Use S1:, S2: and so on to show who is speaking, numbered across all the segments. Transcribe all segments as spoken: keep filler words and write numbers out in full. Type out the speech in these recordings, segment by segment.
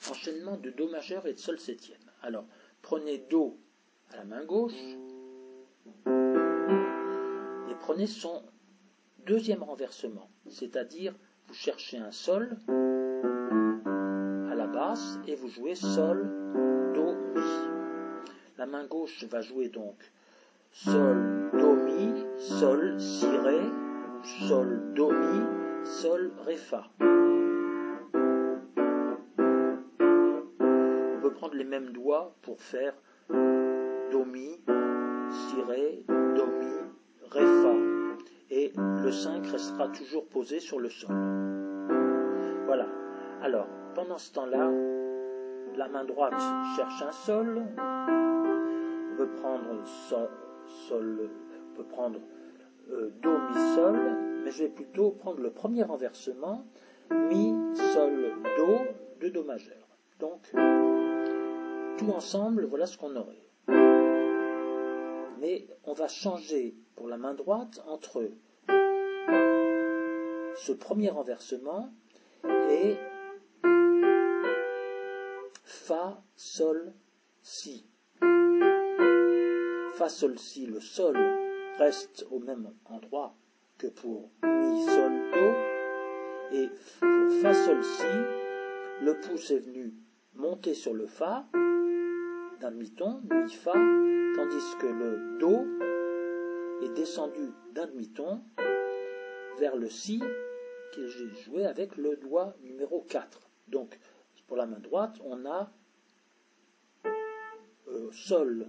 S1: enchaînement de Do majeur et de Sol septième. Alors, prenez Do à la main gauche et prenez son deuxième renversement, c'est-à-dire vous cherchez un Sol à la basse et vous jouez Sol, Do, Mi. La main gauche va jouer donc Sol, Do, Mi, Sol, Si, Ré, ou Sol, Do, Mi, Sol, Ré, Fa. On peut prendre les mêmes doigts pour faire Do, Mi, Si, Ré, Do, Mi, Ré, Fa. Et le cinq restera toujours posé sur le Sol. Voilà. Alors, pendant ce temps-là, la main droite cherche un Sol. On peut prendre Sol, sol on peut prendre euh, Do, Mi, Sol, mais je vais plutôt prendre le premier renversement, Mi, Sol, Do, de Do majeur. Donc, tout ensemble, voilà ce qu'on aurait. Mais on va changer pour la main droite entre ce premier renversement et Fa, Sol, Si. Fa, Sol, Si, le Sol reste au même endroit que pour Mi, Sol, Do. Et pour Fa, Sol, Si, le pouce est venu monter sur le Fa d'un demi-ton, Mi, Fa, tandis que le Do est descendu d'un demi-ton vers le Si que j'ai joué avec le doigt numéro quatre. Donc, pour la main droite, on a euh, Sol,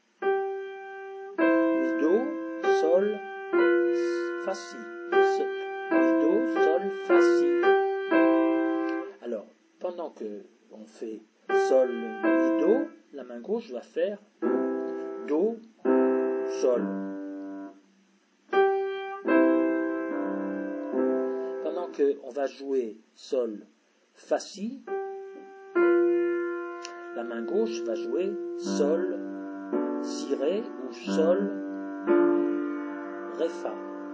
S1: Mi, Do, Sol, Fa, Si. Mi, Do, Sol, Fa, Si. Alors, pendant que on fait Sol, Mi, Do, la main gauche va faire Do, Sol. Pendant qu'on va jouer Sol, Fa, Si, la main gauche va jouer Sol, Si, Ré ou Sol, Ré, Fa.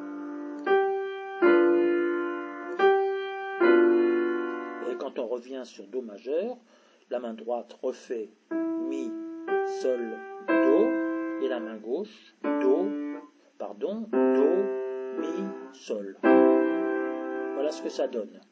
S1: Et quand on revient sur Do majeur, la main droite refait Mi, Sol, Do, et la main gauche, Do, pardon, Do, Mi, Sol. Voilà ce que ça donne.